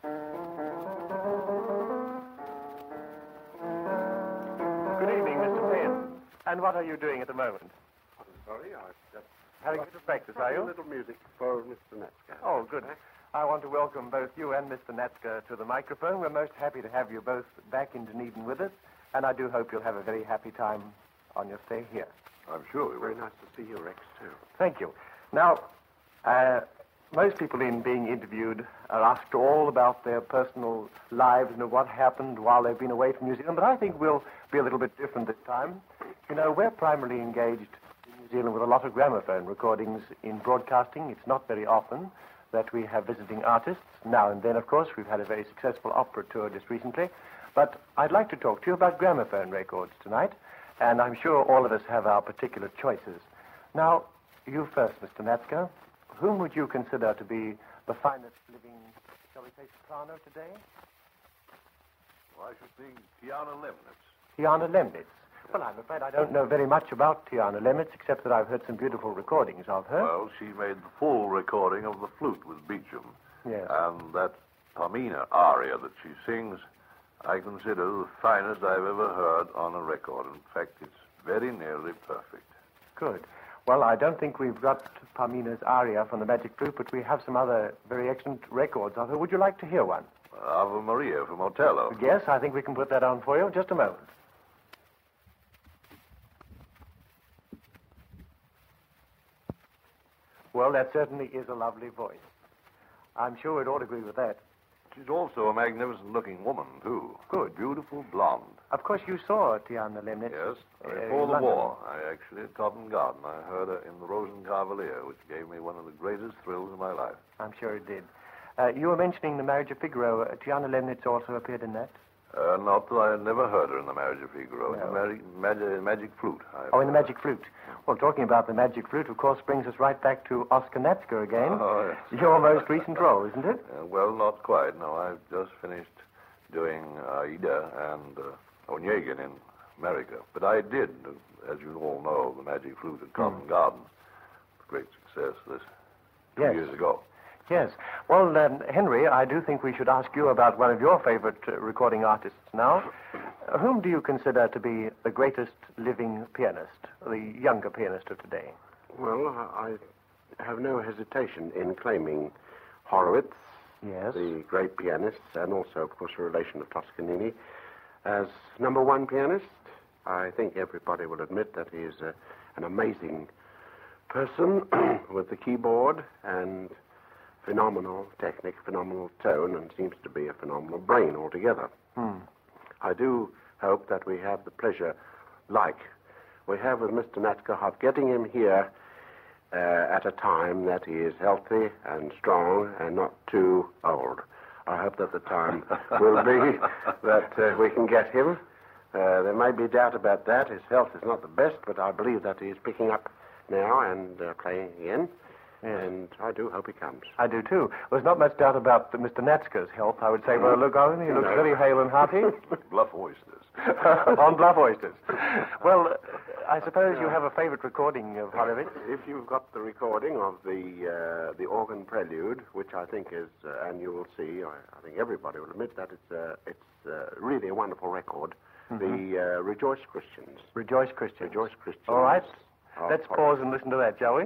Good evening, Mr. Penn. And what are you doing at the moment? I'm sorry, I just... Having a bit of breakfast, are A you? little music for Mr. Netzka. Oh, good. I want to welcome both you and Mr. Netzka to the microphone. We're most happy to have you both back in Dunedin with us, and I do hope you'll have a very happy time on your stay here. I'm sure. Very nice to see you, Rex, too. Thank you. Now, most people in being interviewed are asked all about their personal lives and what happened while they've been away from New Zealand, but I think we'll be a little bit different this time. You know, we're primarily engaged in New Zealand with a lot of gramophone recordings in broadcasting. It's not very often that we have visiting artists. Now and then, of course, we've had a very successful opera tour just recently. But I'd like to talk to you about gramophone records tonight, and I'm sure all of us have our particular choices. Now, you first, Mr. Netzka. Whom would you consider to be the finest living, shall we say, soprano today? Well, I should think Tiana Lemnitz. Tiana Lemnitz. Well, I'm afraid I don't know very much about Tiana Lemnitz, except that I've heard some beautiful recordings of her. Well, she made the full recording of The Flute with Beecham. Yes. And that Pamina aria that she sings, I consider the finest I've ever heard on a record. In fact, it's very nearly perfect. Good. Well, I don't think we've got Pamina's aria from the Magic Flute, but we have some other very excellent records of her. Would you like to hear one? Ave Maria from Otello. Yes, I think we can put that on for you. Just a moment. Well, that certainly is a lovely voice. I'm sure we'd all agree with that. She's also a magnificent-looking woman, too. Good. Beautiful blonde. Of course, you saw Tiana Lemnitz. Yes. Before in the London. war, I actually at Covent Garden, I heard her in the Rosen Cavalier, which gave me one of the greatest thrills of my life. I'm sure it did. You were mentioning The Marriage of Figaro. Tiana Lemnitz also appeared in that? Not that I had never heard her in The Marriage of Figaro. No. In the Magic Flute. Oh, in The Magic Flute. Well, talking about The Magic Flute, of course, brings us right back to Oscar Netzka again. Oh, yes. Your most recent role, isn't it? Well, not quite. No, I've just finished doing Aida and Onegin in America. But I did, as you all know, The Magic Flute at Covent Garden. Great success this 2 Yes. years ago. Yes. Well, Henry, I do think we should ask you about one of your favorite recording artists now. Whom do you consider to be the greatest living pianist, the younger pianist of today? Well, I have no hesitation in claiming Horowitz, Yes. the great pianist, and also, of course, a relation of Toscanini, as number one pianist. I think everybody will admit that he is an amazing person with the keyboard and phenomenal technique, phenomenal tone, and seems to be a phenomenal brain altogether. I do hope that we have the pleasure, like we have with Mr. Netzka, of getting him here at a time that he is healthy and strong and not too old. I hope that the time will be that we can get him. There may be doubt about that. His health is not the best, but I believe that he is picking up now and playing again. Yes. And I do hope he comes. I do, too. There's not much doubt about Mr. Netzka's health, I would say. Well, look on him. He looks very hale and hearty. Bluff oysters. On bluff oysters. Well, I suppose you have a favorite recording of Horowitz. If you've got the recording of the organ prelude, which I think is, and you will see, I think everybody will admit that it's really a wonderful record. The Rejoice Christians. Rejoice Christians. Rejoice Christians. All right. of Let's Horowitz. pause and listen to that, shall we?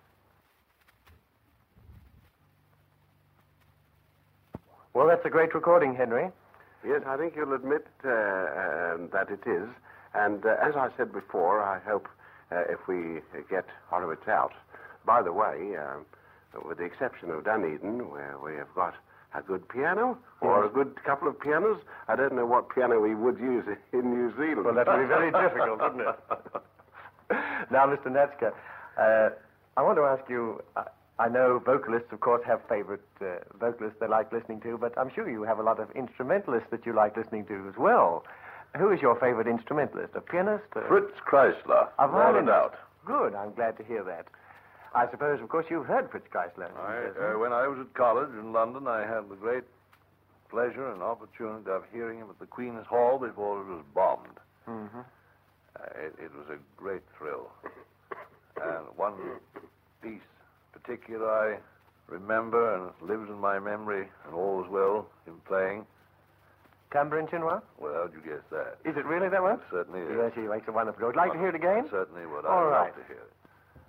Well, that's a great recording, Henry. Yes, I think you'll admit that it is. And as I said before, I hope if we get Horowitz out. By the way, with the exception of Dunedin, where we have got a good piano or a good couple of pianos, I don't know what piano we would use in New Zealand. Well, that would be very difficult, wouldn't it? Now, Mr. Netzka, I want to ask you, I know vocalists, of course, have favorite vocalists they like listening to, but I'm sure you have a lot of instrumentalists that you like listening to as well. Who is your favorite instrumentalist? A pianist? Fritz Kreisler. A Without a violinist? doubt. Good. I'm glad to hear that. I suppose, of course, you've heard Fritz Kreisler. When I was at college in London, I had the great pleasure and opportunity of hearing him at the Queen's Hall before it was bombed. Mm-hmm. It was a great thrill. And one piece particular I remember and lives in my memory and all is well in playing. Tambourine Chinois? Well, how'd you guess that? Is it really that one? It certainly is. Yes, he makes a wonderful. Would you like to hear it again? I certainly would. All I'd right. love to hear it.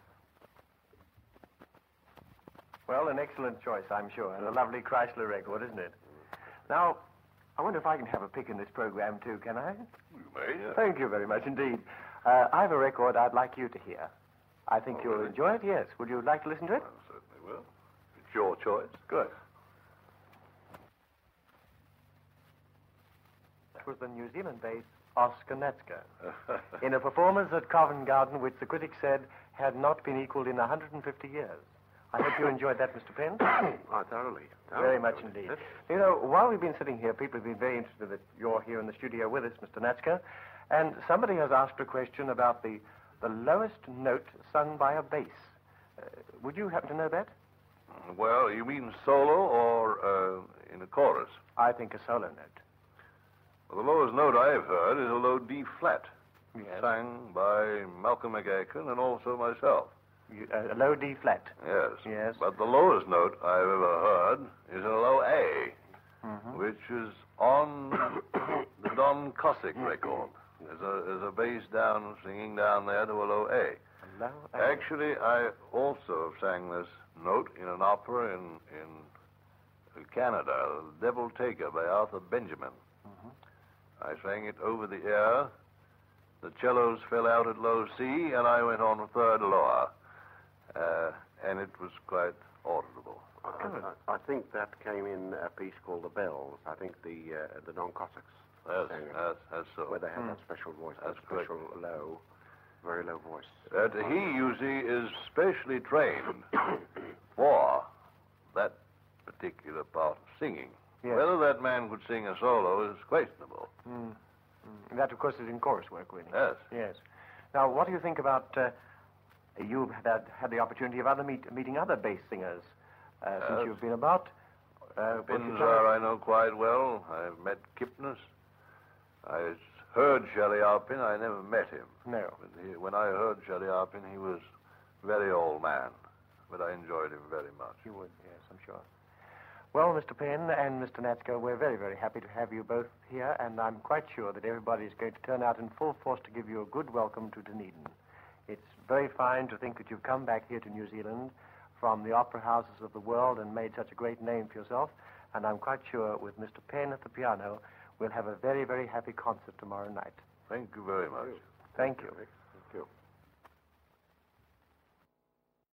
Well, an excellent choice, I'm sure, and a lovely Chrysler record, isn't it? Now, I wonder if I can have a pick in this program, too, can I? You may, yeah. Thank you very much indeed. I have a record I'd like you to hear. I think you'll really? enjoy it, yes. Would you like to listen to it? I certainly will. It's your choice. Good. That was the New Zealand-based Oscar Natska in a performance at Covent Garden which the critics said had not been equaled in 150 years. I hope you enjoyed that, Mr. Penn. Oh, thoroughly. Very much indeed. You know, while we've been sitting here, people have been very interested that you're here in the studio with us, Mr. Natska. And somebody has asked a question about the lowest note sung by a bass. Would you happen to know that? Well, you mean solo or in a chorus? I think a solo note. Well, the lowest note I've heard is a low D flat, Yes. sang by Malcolm McAkin and also myself. A low D flat. Yes. Yes. But the lowest note I've ever heard is a low A, which is on the Don Cossack record. There's a bass down, singing down there to a low A. A low A. Actually, I also sang this note in an opera in Canada, The Devil Taker by Arthur Benjamin. I sang it over the air. The cellos fell out at low C, and I went on a third lower. And it was quite audible. I think that came in a piece called The Bells. I think the Don Cossacks. That's so. Where they have that special voice, that That's correct. special low, very low voice. He, you see, is specially trained for that particular part of singing. Yes. Whether that man could sing a solo is questionable. That, of course, is in chorus work, really. Yes. Yes. Now, what do you think about... you've had the opportunity of meeting other bass singers since you've been about. Binzar I know quite well. I've met Kipnis. I heard Shelley Arpin. I never met him. No. But when I heard Shelley Arpin, he was a very old man. But I enjoyed him very much. You would, yes, I'm sure. Well, Mr. Penn and Mr. Natska, we're very, very happy to have you both here, and I'm quite sure that everybody is going to turn out in full force to give you a good welcome to Dunedin. It's very fine to think that you've come back here to New Zealand from the opera houses of the world and made such a great name for yourself, and I'm quite sure with Mr. Penn at the piano, we'll have a very, very happy concert tomorrow night. Thank you very much. Thank you. Thank you.